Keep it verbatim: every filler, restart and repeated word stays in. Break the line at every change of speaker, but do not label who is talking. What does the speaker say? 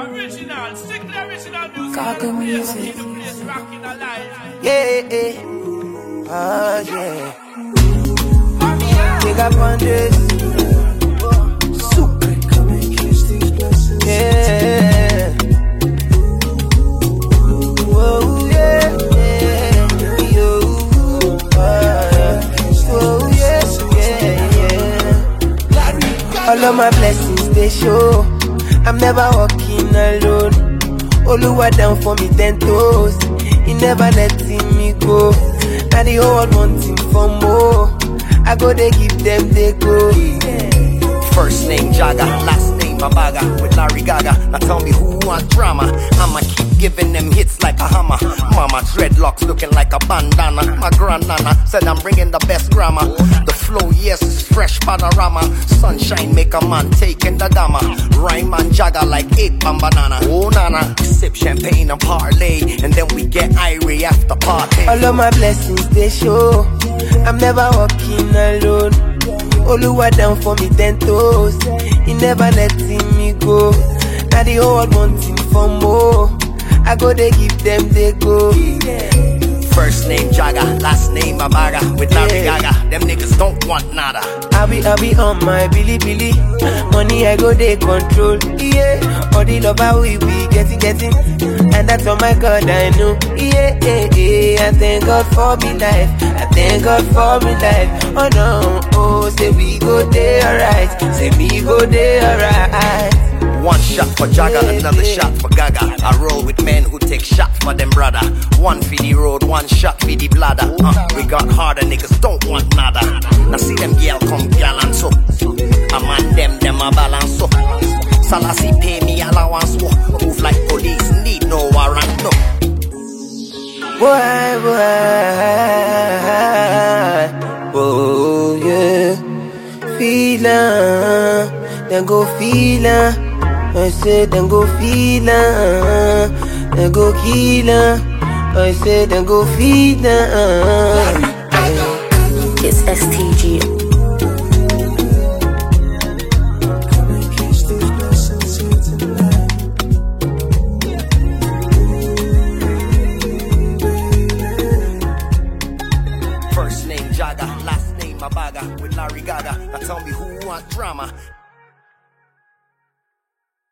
Original, strictly original music.
Gaga music.
Yeah, yeah. Oh, yeah. Take up on this. Super. Yeah. Whoa, yeah, yeah. Yo. Oh, yeah. Whoa, yeah, yeah, yeah. All of my blessings, they show. I'm never walking alone. Oluwa down for me ten toes. He never letting me go. Now the whole world wanting for more. I go they give them they go.
First name Jaga, last name Abaga. With Larry Gaga, now tell me who want drama. I'ma keep giving them hits like a hammer. Mama dreadlocks looking like a bandana. My grandnana said I'm bringing the best grammar. The flow, yes, is fresh panorama. Sunshine make a man taking the dama. Rhyme and Jaga like eight and banana. Oh nana, sip champagne and parlay, and then we get irie after party.
All of my blessings they show. I'm never walking alone. Oluwa down for me ten toes. He never letting me go. Now the whole world wanting for more. I go they give them they go.
First name Jaga, last name Abaga. With Larry Gaga, them niggas don't want nada.
I be, I be on my Billy Billy. Money I go they control. Yeah, all the love I we be getting, getting. And that's all my God I know. Yeah, yeah, yeah. I thank God for me life. I thank God for me life. Oh no, oh, say we go there alright. Say me go there alright.
One shot for Jaga, another shot for Gaga. I roll with men who take shot for them brother. One for the road, one shot for the bladder. Uh, we got harder, niggas don't want nada. Now see them girl come gallant so. A man them, them a balance so. Salasi pay me allowance so. Move like police, need no warrant no.
Boy, boy, oh yeah. Feelin', then go feelin'. I said then go feelin', then go killin'. I said then go feelin'.
It's S T G.
First name Jaga, last name Abaga. With Larry Gaga, now tell me who want drama.